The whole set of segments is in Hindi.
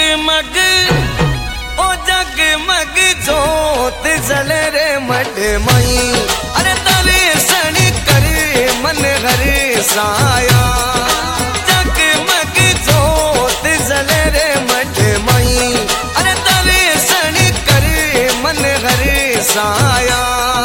जगमग ओ जगमग जोत जले रे मठ मई। अरे दर्शन कर मन हर साया। जगमग जोत जले रे मठ मई। अरे दर्शन कर मन हर साया।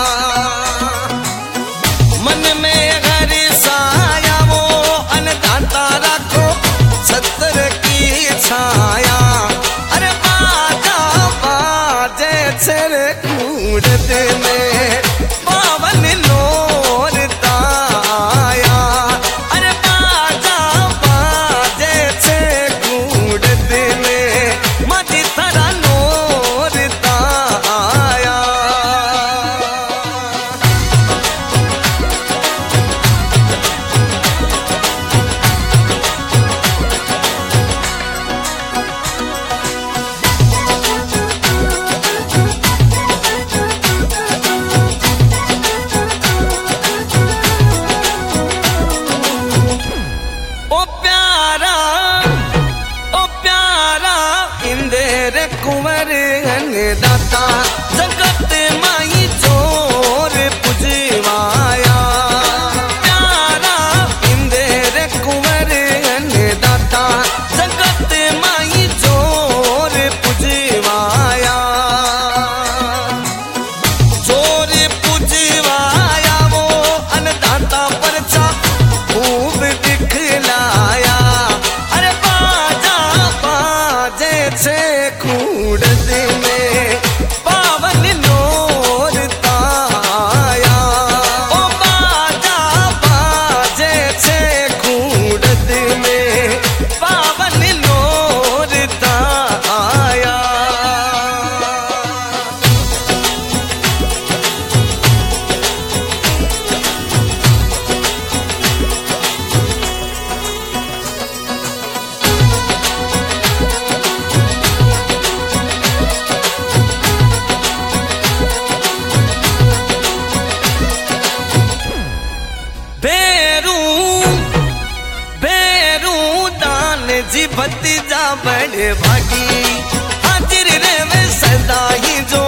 मन में हर साया वो अन्नदाता रखो सत्तर की छाया। अरे बाजा बाजे छर कूड़त में पावन लोरता आया। अरे बाजा बाजे छर कूड़त में मजी थरा लोरता आया। कुंवर अन्नदाता जगत माई चोर पुजवाया। प्यारा इंदेर कुंवर अन्नदाता जगत माई चोर पुजवाया। चोर पुजवाया वो अन्नदाता परचा खूब दिखलाया। अरे बाजा बाजे छे कूड़त में पावन लोरता आया। ओ बाजा बाजे छे कूड़त में पावन लोरता आया। जी भतीजा बड़े भागी हाजिर रे वे सदा ही जो